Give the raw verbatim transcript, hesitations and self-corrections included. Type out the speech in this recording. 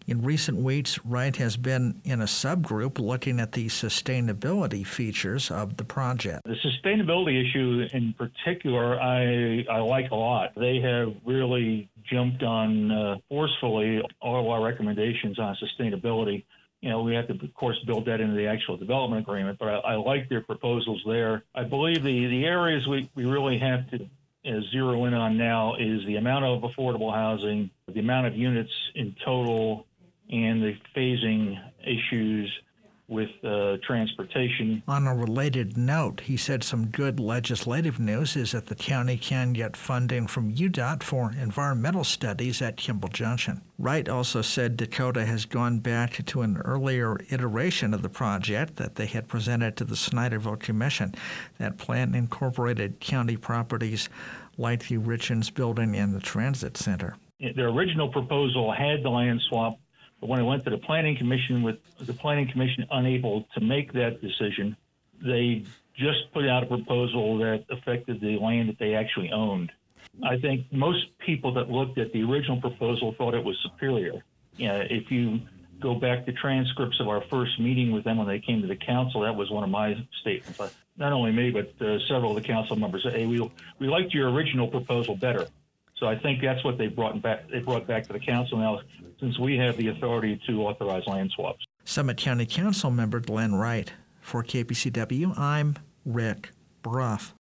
In recent weeks, Wright has been in a subgroup looking at the sustainability features of the project. The sustainability issue in particular, I, I like a lot. They have really jumped on uh, forcefully all of our recommendations on sustainability. You know, we have to, of course, build that into the actual development agreement, but I, I like their proposals there. I believe the, the areas we, we really have to uh, zero in on now is the amount of affordable housing, the amount of units in total, and the phasing issues with uh, transportation. On a related note, he said some good legislative news is that the county can get funding from U D O T for environmental studies at Kimball Junction. Wright also said Dakota has gone back to an earlier iteration of the project that they had presented to the Snyderville Commission. That plan incorporated county properties like the Richens Building and the Transit Center. Their original proposal had the land swap, but when it went to the Planning Commission, with the Planning Commission unable to make that decision, they just put out a proposal that affected the land that they actually owned. I think most people that looked at the original proposal thought it was superior. You know, if you go back to transcripts of our first meeting with them when they came to the council, that was one of my statements. Not only me, but uh, several of the council members said, hey, we, we liked your original proposal better. So I think that's what they brought back. They brought back to the council now, since we have the authority to authorize land swaps. Summit County Council member Glenn Wright. For K P C W, I'm Rick Brough.